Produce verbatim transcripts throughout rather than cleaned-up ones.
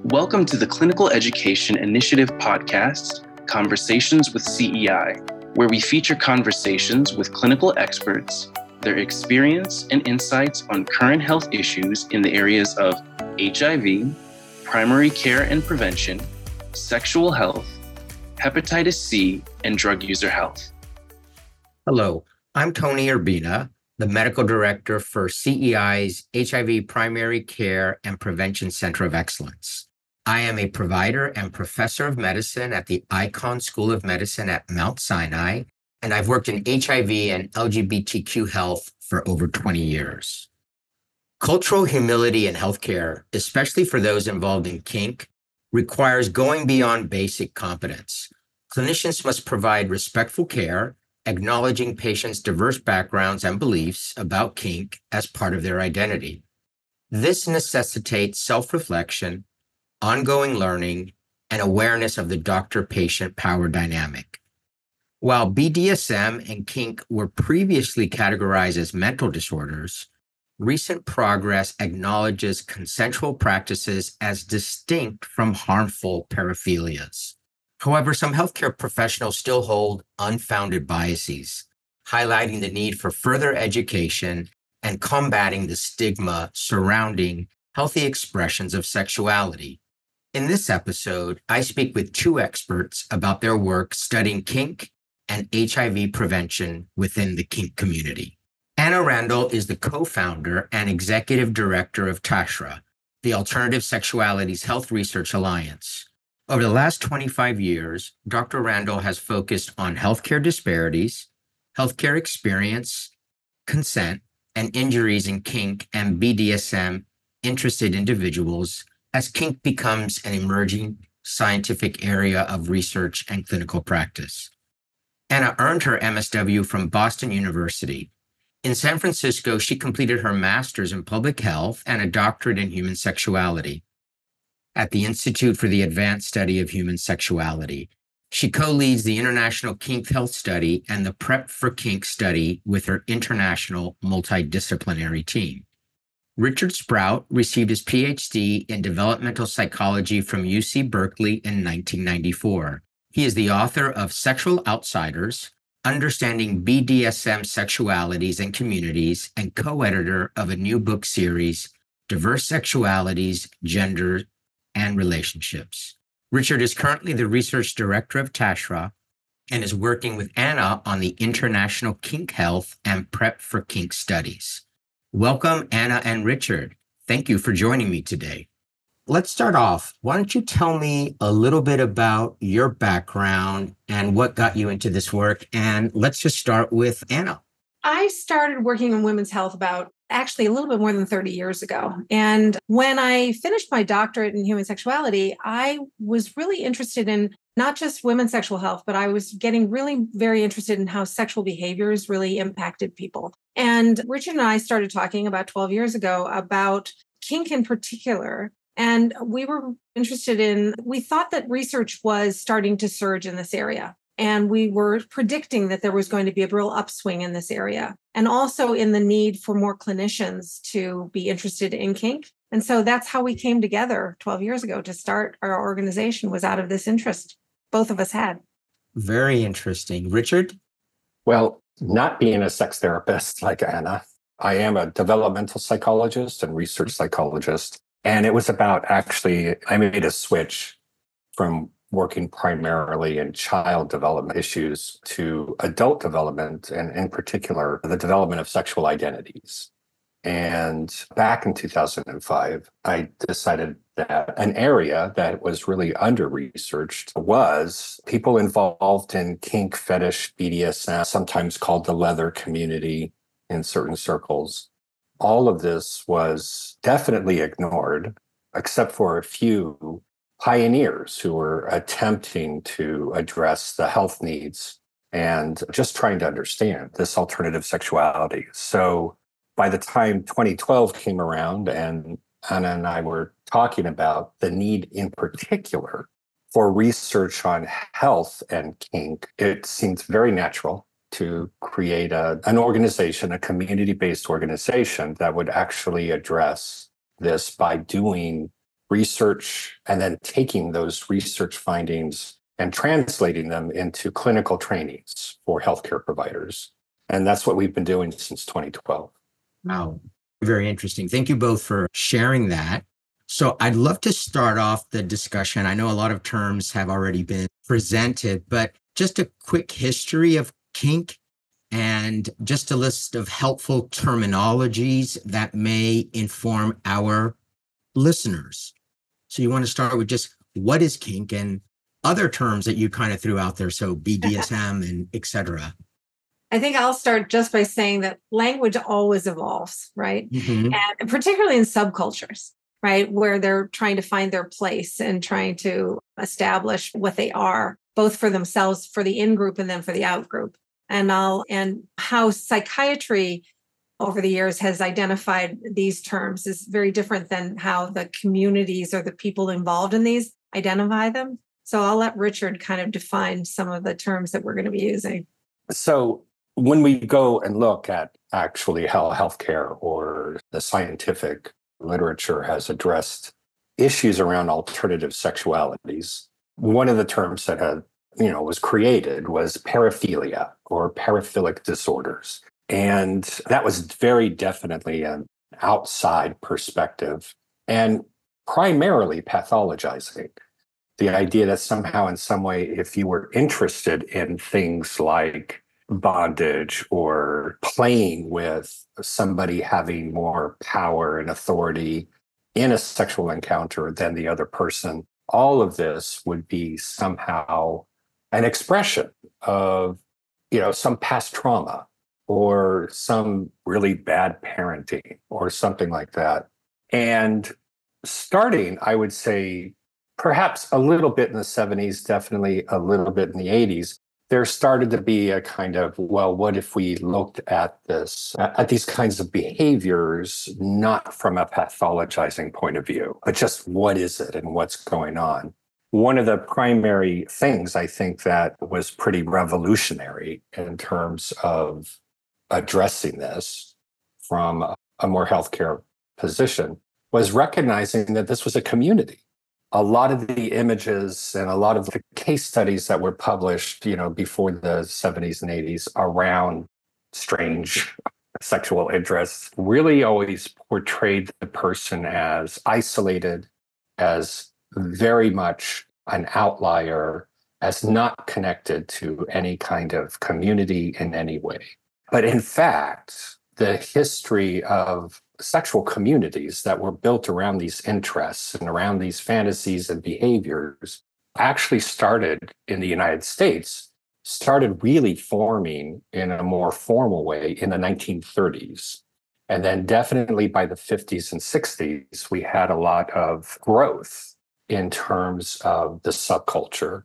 Welcome to the Clinical Education Initiative podcast, Conversations with C E I, where we feature conversations with clinical experts, their experience and insights on current health issues in the areas of H I V, primary care and prevention, sexual health, hepatitis C, and drug user health. Hello, I'm Tony Urbina, the Medical Director for C E I's H I V Primary Care and Prevention Center of Excellence. I am a provider and professor of medicine at the Icahn School of Medicine at Mount Sinai, and I've worked in H I V and L G B T Q health for over twenty years. Cultural humility in healthcare, especially for those involved in kink, requires going beyond basic competence. Clinicians must provide respectful care, acknowledging patients' diverse backgrounds and beliefs about kink as part of their identity. This necessitates self-reflection, ongoing learning, and awareness of the doctor-patient power dynamic. While B D S M and kink were previously categorized as mental disorders, recent progress acknowledges consensual practices as distinct from harmful paraphilias. However, some healthcare professionals still hold unfounded biases, highlighting the need for further education and combating the stigma surrounding healthy expressions of sexuality. In this episode, I speak with two experts about their work studying kink and H I V prevention within the kink community. Anna Randall is the co-founder and executive director of TASHRA, the Alternative Sexualities Health Research Alliance. Over the last twenty-five years, Doctor Randall has focused on healthcare disparities, healthcare experience, consent, and injuries in kink and B D S M interested individuals as kink becomes an emerging scientific area of research and clinical practice. Anna earned her M S W from Boston University. In San Francisco, she completed her master's in public health and a doctorate in human sexuality at the Institute for the Advanced Study of Human Sexuality. She co-leads the International Kink Health Study and the Prep for Kink study with her international multidisciplinary team. Richard Sprout received his P H D in developmental psychology from U C Berkeley in nineteen ninety-four. He is the author of Sexual Outsiders, Understanding B D S M Sexualities and Communities, and co-editor of a new book series, Diverse Sexualities, Gender, and Relationships. Richard is currently the research director of TASHRA and is working with Anna on the International Kink Health and Prep for Kink studies. Welcome, Anna and Richard. Thank you for joining me today. Let's start off. Why don't you tell me a little bit about your background and what got you into this work? And let's just start with Anna. I started working in women's health about actually a little bit more than thirty years ago. And when I finished my doctorate in human sexuality, I was really interested in not just women's sexual health, but I was getting really very interested in how sexual behaviors really impacted people. And Richard and I started talking about twelve years ago about kink in particular. And we were interested in, we thought that research was starting to surge in this area. And we were predicting that there was going to be a real upswing in this area, and also in the need for more clinicians to be interested in kink. And so that's how we came together twelve years ago to start our organization, was out of this interest both of us had. Very interesting. Richard? Well, not being a sex therapist like Anna, I am a developmental psychologist and research psychologist. And it was about actually, I made a switch from working primarily in child development issues to adult development, and in particular, the development of sexual identities. And back in two thousand five, I decided that an area that was really under-researched was people involved in kink, fetish, B D S M, sometimes called the leather community in certain circles. All of this was definitely ignored, except for a few pioneers who were attempting to address the health needs and just trying to understand this alternative sexuality. So by the time twenty twelve came around and Anna and I were talking about the need in particular for research on health and kink, it seemed very natural to create a, an organization, a community-based organization that would actually address this by doing research and then taking those research findings and translating them into clinical trainings for healthcare providers. And that's what we've been doing since twenty twelve. Wow. Very interesting. Thank you both for sharing that. So I'd love to start off the discussion. I know a lot of terms have already been presented, but just a quick history of kink and just a list of helpful terminologies that may inform our listeners. So you want to start with just what is kink and other terms that you kind of threw out there. So B D S M and et cetera. I think I'll start just by saying that language always evolves, right? Mm-hmm. And particularly in subcultures, right? Where they're trying to find their place and trying to establish what they are, both for themselves, for the in-group, and then for the out-group. And I'll, and how psychiatry over the years has identified these terms is very different than how the communities or the people involved in these identify them. So I'll let Richard kind of define some of the terms that we're going to be using. So when we go and look at actually how healthcare or the scientific literature has addressed issues around alternative sexualities, one of the terms that had, you know, was created was paraphilia or paraphilic disorders. And that was very definitely an outside perspective and primarily pathologizing. The idea that somehow in some way, if you were interested in things like bondage or playing with somebody having more power and authority in a sexual encounter than the other person, all of this would be somehow an expression of, you know, some past trauma or some really bad parenting or something like that. And starting, I would say, perhaps a little bit in the seventies, definitely a little bit in the eighties, there started to be a kind of, well, what if we looked at this, at these kinds of behaviors, not from a pathologizing point of view, but just what is it and what's going on? One of the primary things I think that was pretty revolutionary in terms of addressing this from a more healthcare position was recognizing that this was a community. A lot of the images and a lot of the case studies that were published, you know, before the seventies and eighties around strange sexual interests really always portrayed the person as isolated, as very much an outlier, as not connected to any kind of community in any way. But in fact, the history of sexual communities that were built around these interests and around these fantasies and behaviors actually started in the United States, started really forming in a more formal way in the nineteen thirties. And then definitely by the fifties and sixties, we had a lot of growth in terms of the subculture.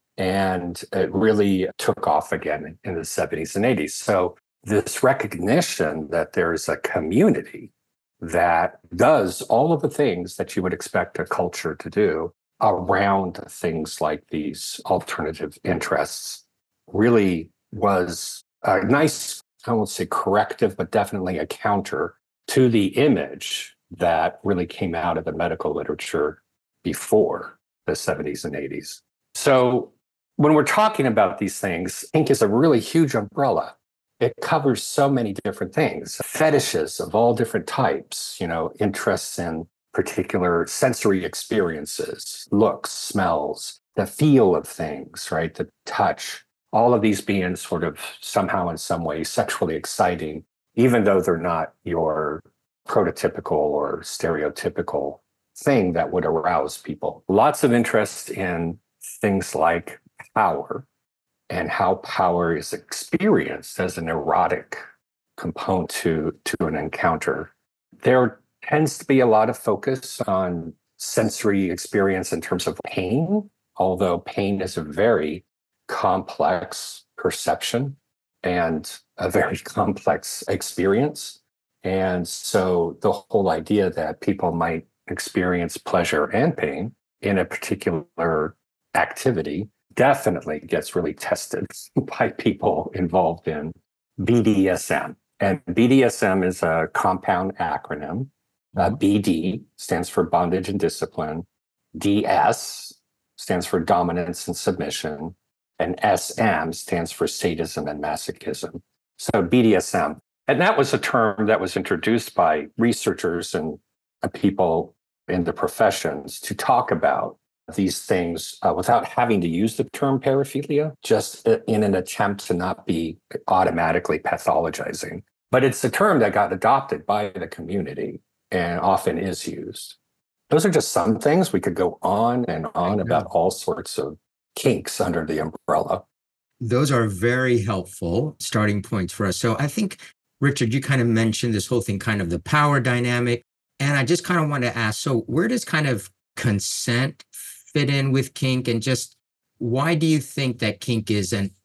And it really took off again in the seventies and eighties. So this recognition that there is a community that does all of the things that you would expect a culture to do around things like these alternative interests really was a nice, I won't say corrective, but definitely a counter to the image that really came out of the medical literature before the seventies and eighties. So when we're talking about these things, kink is a really huge umbrella. It covers so many different things, fetishes of all different types, you know, interests in particular sensory experiences, looks, smells, the feel of things, right? The touch, all of these being sort of somehow in some way sexually exciting, even though they're not your prototypical or stereotypical thing that would arouse people. Lots of interest in things like power, and how power is experienced as an erotic component to, to an encounter. There tends to be a lot of focus on sensory experience in terms of pain, although pain is a very complex perception and a very complex experience. And so the whole idea that people might experience pleasure and pain in a particular activity definitely gets really tested by people involved in B D S M. And B D S M is a compound acronym Uh, B D stands for bondage and discipline. D S stands for dominance and submission. And S M stands for sadism and masochism. So B D S M. And that was a term that was introduced by researchers and people in the professions to talk about these things uh, without having to use the term paraphilia, just in an attempt to not be automatically pathologizing. But it's a term that got adopted by the community and often is used. Those are just some things. We could go on and on about all sorts of kinks under the umbrella. Those are very helpful starting points for us. So I think, Richard, you kind of mentioned this whole thing, kind of the power dynamic. And I just kind of want to ask, so where does kind of consent fit in with kink? And just why do you think that kink is an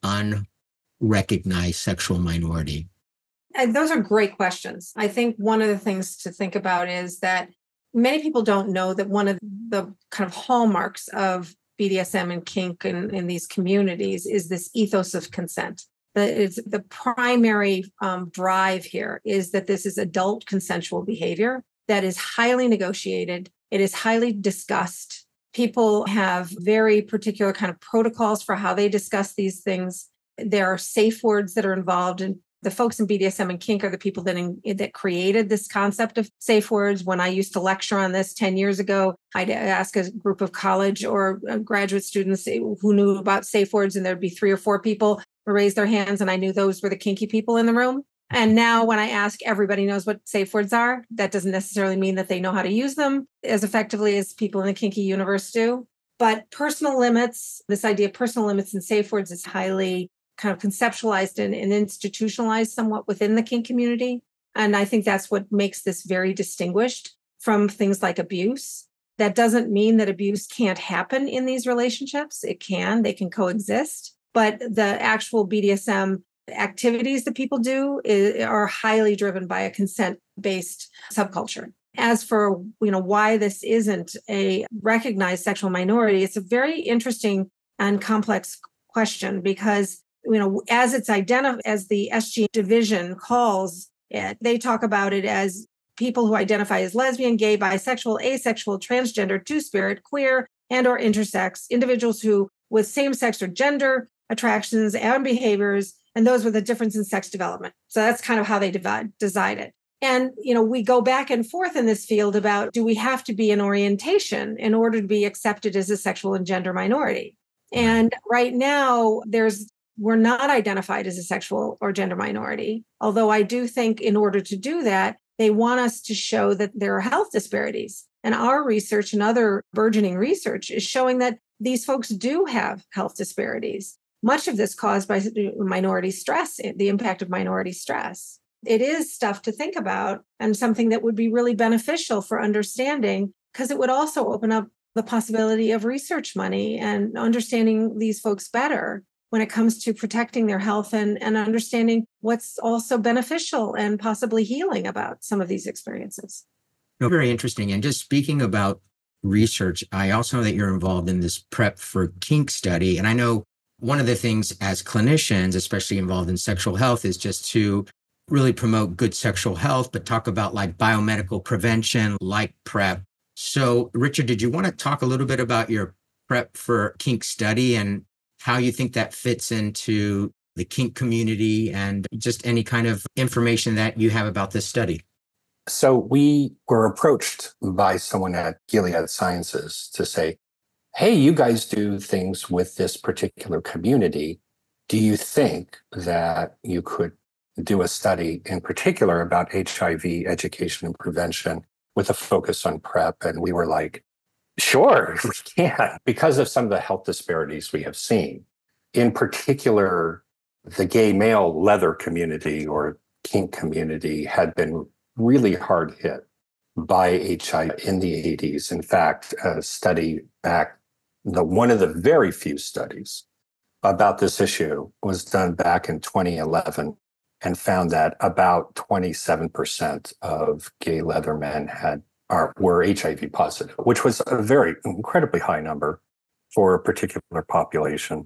unrecognized sexual minority? And those are great questions. I think one of the things to think about is that many people don't know that one of the kind of hallmarks of B D S M and kink in, in these communities is this ethos of consent. The, it's, the primary um, drive here is that this is adult consensual behavior that is highly negotiated. It is highly discussed. People have very particular kind of protocols for how they discuss these things. There are safe words that are involved, and the folks in B D S M and kink are the people that in, that created this concept of safe words. When I used to lecture on this ten years ago, I'd ask a group of college or graduate students who knew about safe words, and there'd be three or four people who raised their hands, and I knew those were the kinky people in the room. And now when I ask, everybody knows what safe words are. That doesn't necessarily mean that they know how to use them as effectively as people in the kinky universe do. But personal limits, this idea of personal limits and safe words is highly kind of conceptualized and, and institutionalized somewhat within the kink community. And I think that's what makes this very distinguished from things like abuse. That doesn't mean that abuse can't happen in these relationships. It can, they can coexist. But the actual B D S M activities that people do is, are highly driven by a consent-based subculture. As for, you know, why this isn't a recognized sexual minority, it's a very interesting and complex question because, you know, as it's identified, as the S G division calls it, they talk about it as people who identify as lesbian, gay, bisexual, asexual, transgender, two-spirit, queer, and or intersex, individuals who with same-sex or gender attractions and behaviors, and those were the difference in sex development. So that's kind of how they divide, decide it. And, you know, we go back and forth in this field about, do we have to be an orientation in order to be accepted as a sexual and gender minority? And right now, there's we're not identified as a sexual or gender minority. Although I do think in order to do that, they want us to show that there are health disparities. And our research and other burgeoning research is showing that these folks do have health disparities. Much of this caused by minority stress, the impact of minority stress. It is stuff to think about and something that would be really beneficial for understanding, because it would also open up the possibility of research money and understanding these folks better when it comes to protecting their health and, and understanding what's also beneficial and possibly healing about some of these experiences. No, very interesting. And just speaking about research, I also know that you're involved in this PrEP for Kink study. And I know one of the things as clinicians, especially involved in sexual health, is just to really promote good sexual health, but talk about like biomedical prevention, like PrEP. So, Richard, did you want to talk a little bit about your PrEP for Kink study and how you think that fits into the kink community and just any kind of information that you have about this study? So we were approached by someone at Gilead Sciences to say, hey, you guys do things with this particular community. Do you think that you could do a study in particular about H I V education and prevention with a focus on PrEP? And we were like, sure, we can, because of some of the health disparities we have seen. In particular, the gay male leather community or kink community had been really hard hit by H I V in the eighties. In fact, a study back, the one of the very few studies about this issue was done back in twenty eleven and found that about twenty-seven percent of gay leather men had are were H I V positive, which was a very incredibly high number for a particular population.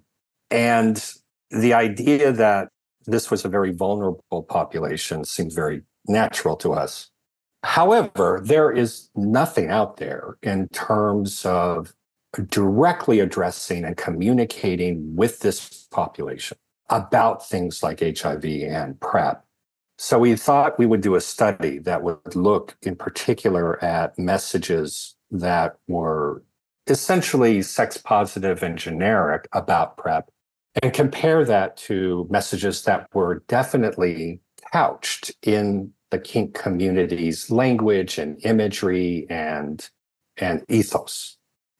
And the idea that this was a very vulnerable population seemed very natural to us. However, there is nothing out there in terms of directly addressing and communicating with this population about things like H I V and PrEP. So we thought we would do a study that would look in particular at messages that were essentially sex positive and generic about PrEP and compare that to messages that were definitely couched in the kink community's language and imagery and, and ethos.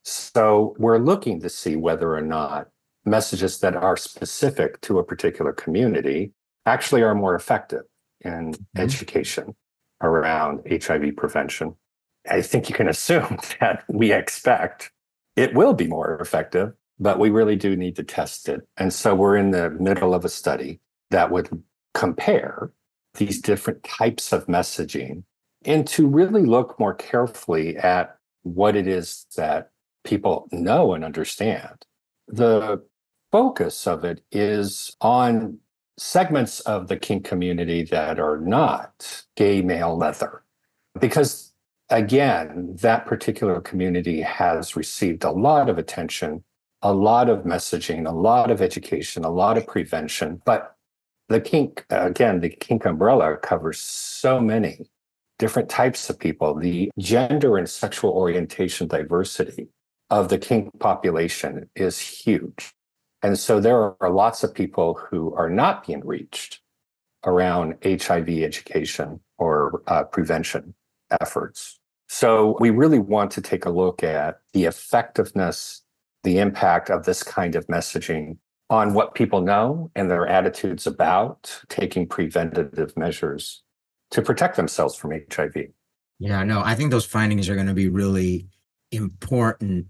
So we're looking to see whether or not messages that are specific to a particular community actually are more effective in mm-hmm. education around H I V prevention. I think you can assume that we expect it will be more effective, but we really do need to test it. And so we're in the middle of a study that would compare these different types of messaging and to really look more carefully at what it is that people know and understand. The focus of it is on segments of the kink community that are not gay male leather. Because again, that particular community has received a lot of attention, a lot of messaging, a lot of education, a lot of prevention. But the kink, again, the kink umbrella covers so many different types of people. The gender and sexual orientation diversity of the kink population is huge. And so there are lots of people who are not being reached around H I V education or uh, prevention efforts. So we really want to take a look at the effectiveness, the impact of this kind of messaging on what people know and their attitudes about taking preventative measures to protect themselves from H I V. Yeah, no, I think those findings are going to be really important.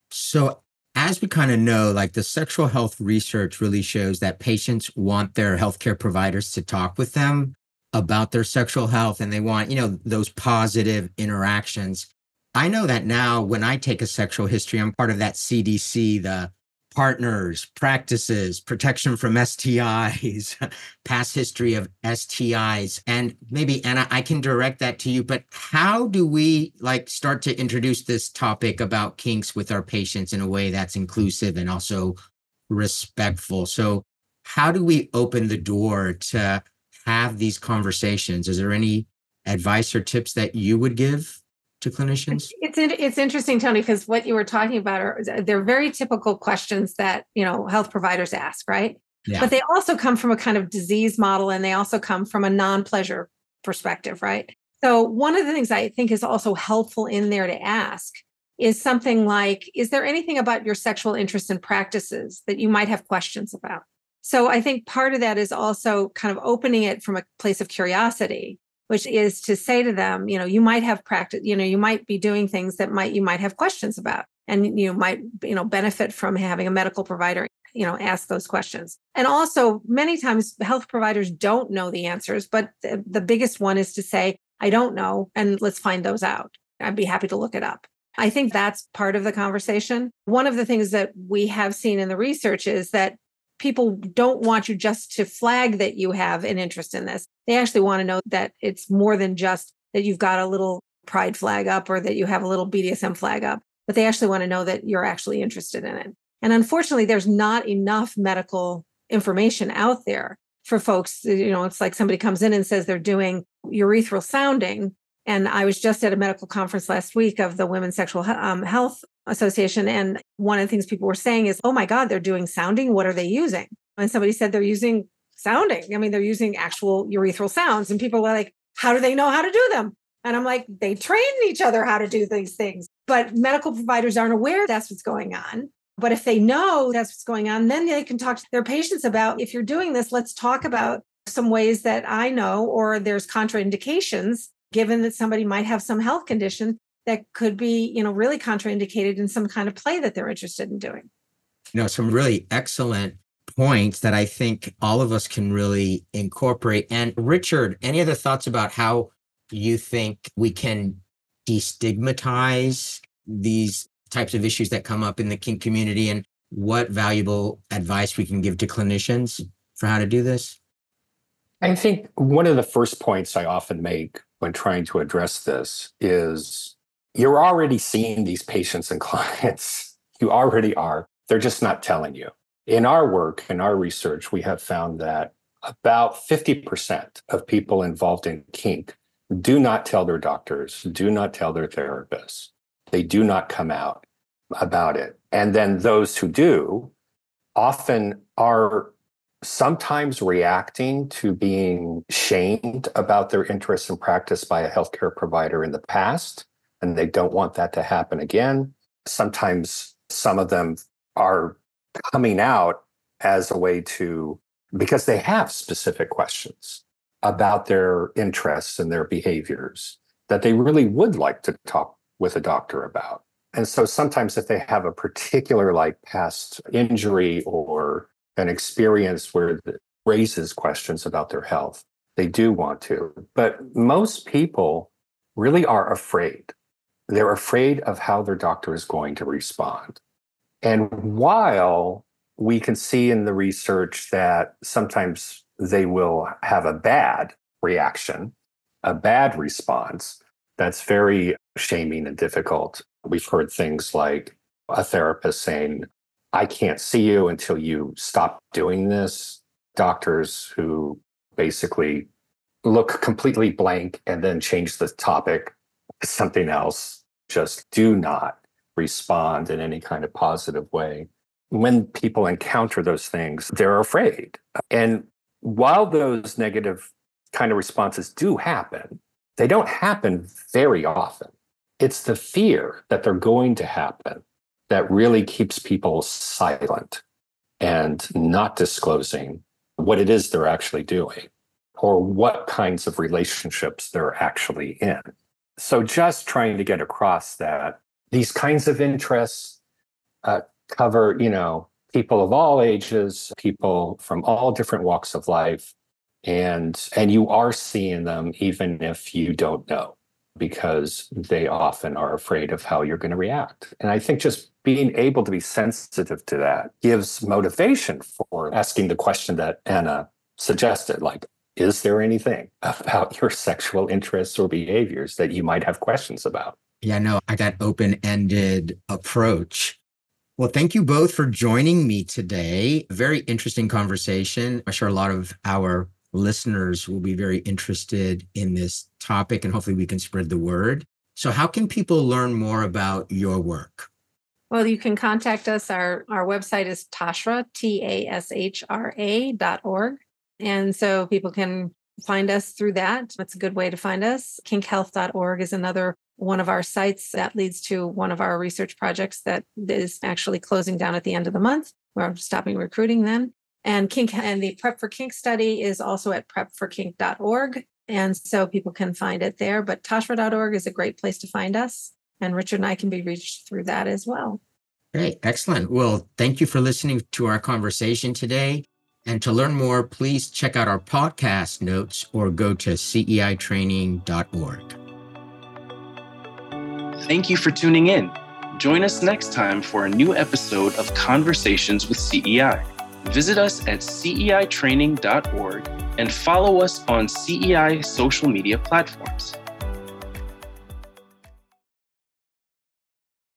So as we kind of know, like the sexual health research really shows that patients want their healthcare providers to talk with them about their sexual health, and they want, you know, those positive interactions. I know that now when I take a sexual history, I'm part of that C D C, the partners, practices, protection from S T Is, past history of S T Is. And maybe, Anna, I can direct that to you, but how do we like start to introduce this topic about kinks with our patients in a way that's inclusive and also respectful? So how do we open the door to have these conversations? Is there any advice or tips that you would give to clinicians? It's it's interesting, Tony, because what you were talking about are they're very typical questions that, you know, health providers ask, right? Yeah. But they also come from a kind of disease model, and they also come from a non-pleasure perspective, right? So one of the things I think is also helpful in there to ask is something like, is there anything about your sexual interests and practices that you might have questions about? So I think part of that is also kind of opening it from a place of curiosity, which is to say to them, you know, you might have practice, you know, you might be doing things that might, you might have questions about, and you might, you know, benefit from having a medical provider, you know, ask those questions. And also many times health providers don't know the answers, but the, the biggest one is to say, I don't know, and let's find those out. I'd be happy to look it up. I think that's part of the conversation. One of the things that we have seen in the research is that people don't want you just to flag that you have an interest in this. They actually want to know that it's more than just that you've got a little pride flag up or that you have a little B D S M flag up, but they actually want to know that you're actually interested in it. And unfortunately, there's not enough medical information out there for folks. You know, it's like somebody comes in and says they're doing urethral sounding. And I was just at a medical conference last week of the Women's Sexual um, Health Association. And one of the things people were saying is, oh my God, they're doing sounding. What are they using? And somebody said they're using sounding. I mean, they're using actual urethral sounds. And people were like, how do they know how to do them? And I'm like, they train each other how to do these things. But medical providers aren't aware that's what's going on. But if they know that's what's going on, then they can talk to their patients about, if you're doing this, let's talk about some ways that I know, or there's contraindications, given that somebody might have some health condition that could be, you know, really contraindicated in some kind of play that they're interested in doing. You know, some really excellent points that I think all of us can really incorporate. And Richard, any other thoughts about how you think we can destigmatize these types of issues that come up in the kink community, and what valuable advice we can give to clinicians for how to do this? I think one of the first points I often make when trying to address this is you're already seeing these patients and clients. You already are. They're just not telling you. In our work, in our research, we have found that about fifty percent of people involved in kink do not tell their doctors, do not tell their therapists. They do not come out about it. And then those who do often are sometimes reacting to being shamed about their interest in practice by a healthcare provider in the past, and they don't want that to happen again. Sometimes some of them are coming out as a way to, because they have specific questions about their interests and their behaviors that they really would like to talk with a doctor about. And so sometimes if they have a particular like past injury or an experience where it raises questions about their health, they do want to. But most people really are afraid. They're afraid of how their doctor is going to respond. And while we can see in the research that sometimes they will have a bad reaction, a bad response, that's very shaming and difficult. We've heard things like a therapist saying, I can't see you until you stop doing this. Doctors who basically look completely blank and then change the topic to something else, just do not respond in any kind of positive way. When people encounter those things, they're afraid. And while those negative kind of responses do happen, they don't happen very often. It's the fear that they're going to happen that really keeps people silent and not disclosing what it is they're actually doing or what kinds of relationships they're actually in. So just trying to get across that these kinds of interests uh, cover, you know, people of all ages, people from all different walks of life, and and you are seeing them even if you don't know, because they often are afraid of how you're going to react. And I think just being able to be sensitive to that gives motivation for asking the question that Anna suggested, like, is there anything about your sexual interests or behaviors that you might have questions about? Yeah, no, I got open-ended approach. Well, thank you both for joining me today. Very interesting conversation. I'm sure a lot of our listeners will be very interested in this topic, and hopefully we can spread the word. So how can people learn more about your work? Well, you can contact us. Our, our website is Tashra, T A S H R A dot org. And so people can find us through that. That's a good way to find us. kink health dot org is another one of our sites that leads to one of our research projects that is actually closing down at the end of the month. We're stopping recruiting then. And Kink and the Prep for Kink study is also at prep for kink dot org. And so people can find it there. But tashra dot org is a great place to find us. And Richard and I can be reached through that as well. Great. Excellent. Well, thank you for listening to our conversation today. And to learn more, please check out our podcast notes or go to C E I training dot org. Thank you for tuning in. Join us next time for a new episode of Conversations with C E I. Visit us at C E I training dot org and follow us on C E I social media platforms.